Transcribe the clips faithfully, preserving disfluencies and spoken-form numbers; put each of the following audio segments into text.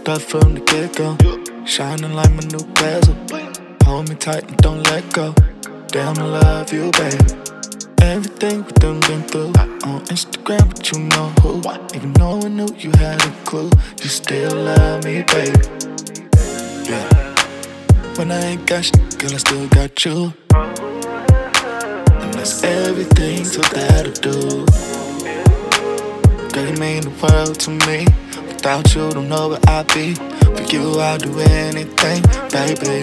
fucked up from the get-go. Shining like my new bezel. Hold me tight and don't let go. Damn, I love you, baby. Everything we done been through on Instagram, but you know who. Even though I knew you had a clue, you still love me, baby. Yeah. When I ain't got shit, girl, I still got you. And that's everything, so that'll do. Girl, you mean the world to me. Without you, don't know where I'd be. For you, I'll do anything, baby.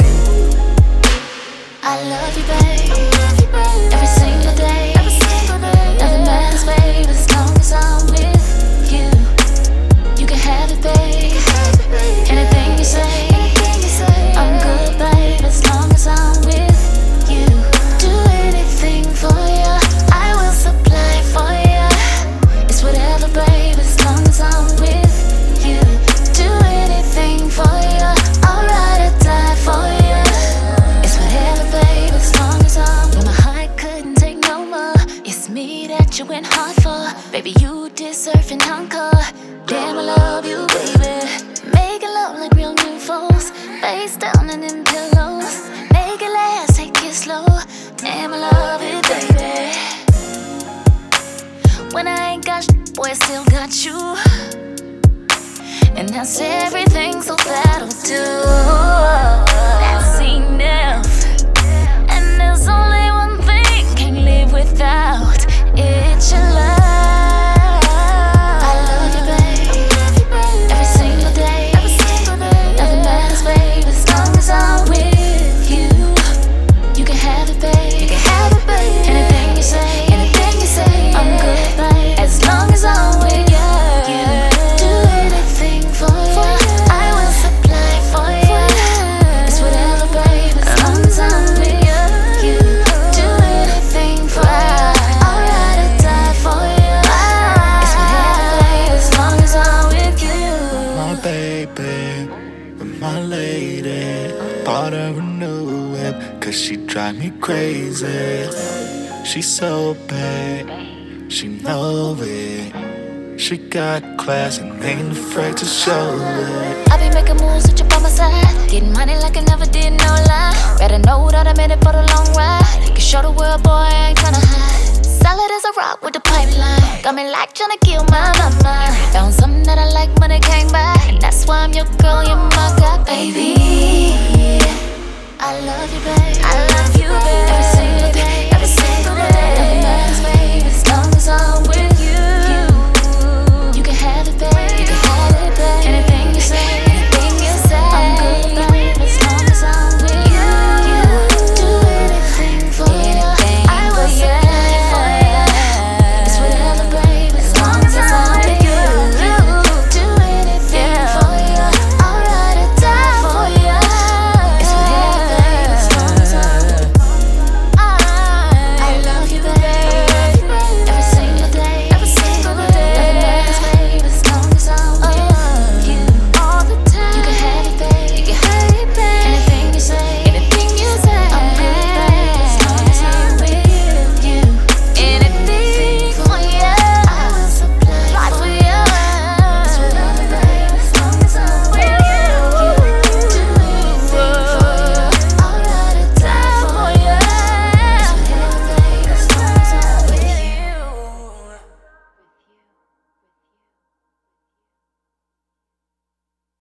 I love you, babe. Every single day. Nothing matters, babe, as long as I'm with you. You can have it, babe. Anything you say, I'm good, babe, as long as I'm with you. Do anything for you, I will supply for you. It's whatever, babe, as long as I'm with you. Do anything for you, I'll ride or die for you. It's whatever, babe, as long as I'm. When my heart couldn't take no more, it's me that you went hard for. Baby, you deserve an encore. Damn, I love you, baby. Making love like real new folks. Face down and in pillows. Make it last, take it slow. Damn, I love it, baby. When I ain't got shit, boy, I still got you. And that's everything, so that'll do. That's enough. And there's only one thing can't live without. It's your love. I love you, babe. Every single day. Nothing matters, babe, as long as I'm with you. You can have it, babe. Anything you say, anything you say, I'm good, babe, as long as I'm with you. Do anything for you, I will supply for you. It's whatever, babe, as long as I'm with you. Do anything for you, I'll ride or die for you. It's whatever, babe, as long as I'm with you. My baby, with my lady. Bought her a new whip, cause she drive me crazy. She's so bad, she know it. She got class and ain't afraid to show it. I be making moves with you by my side. Getting money like I never did, no lie. Better know that I'm in it for the long ride. You can show the world, boy, I ain't tryna hide. Solid as a rock with the pipeline. Got me like tryna kill my mama. Found something that I like when it came by. And that's why I'm your girl, you're my god, baby. I love you, baby.